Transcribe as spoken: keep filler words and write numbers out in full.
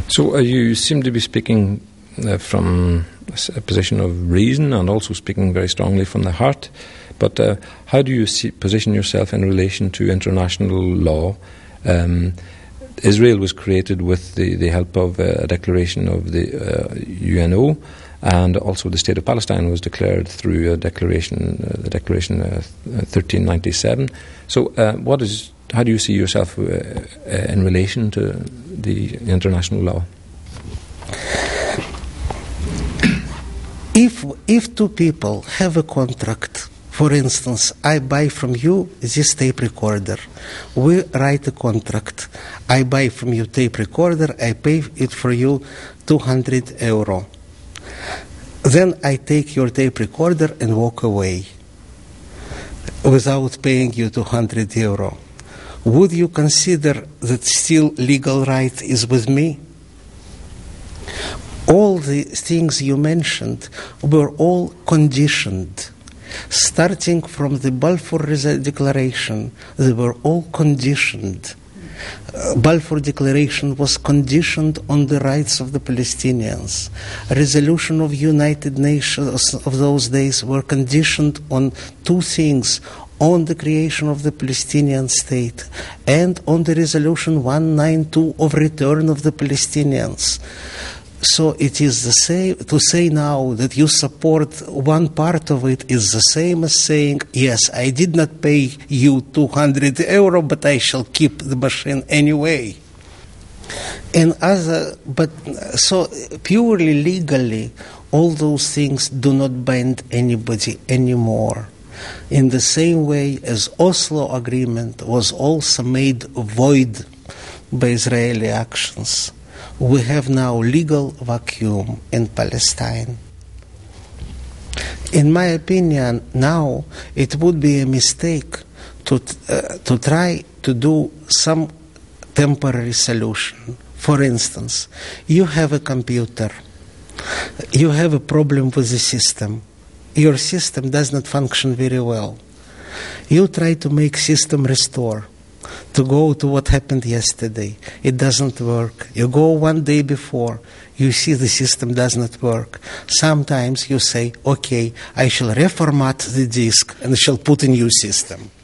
So uh, you seem to be speaking uh, from a position of reason and also speaking very strongly from the heart. But uh, how do you see, position yourself in relation to international law? Um, Israel was created with the, the help of uh, a declaration of the uh, U N O, and also the State of Palestine was declared through a declaration, uh, the Declaration uh, thirteen ninety-seven. So, uh, what is? How do you see yourself uh, uh, in relation to the international law? If if two people have a contract, for instance, I buy from you this tape recorder. We write a contract. I buy from you tape recorder. I pay it for you two hundred euro. Then I take your tape recorder and walk away without paying you two hundred euro. Would you consider that still legal right is with me? All the things you mentioned were all conditioned. Starting from the Balfour Declaration, they were all conditioned. Uh, Balfour Declaration was conditioned on the rights of the Palestinians. A resolution of United Nations of those days were conditioned on two things: on the creation of the Palestinian state and on the resolution one ninety-two of return of the Palestinians. So it is the same, to say now that you support one part of it is the same as saying, yes, I did not pay you two hundred euro, but I shall keep the machine anyway. And other, but so purely legally, all those things do not bind anybody anymore. In the same way as Oslo Agreement was also made void by Israeli actions, we have now legal vacuum in Palestine. In my opinion, now it would be a mistake to uh, to try to do some temporary solution. For instance, you have a computer, you have a problem with the system. Your system does not function very well. You try to make system restore, to go to what happened yesterday. It doesn't work. You go one day before, you see the system does not work. Sometimes you say, okay, I shall reformat the disk and shall put a new system.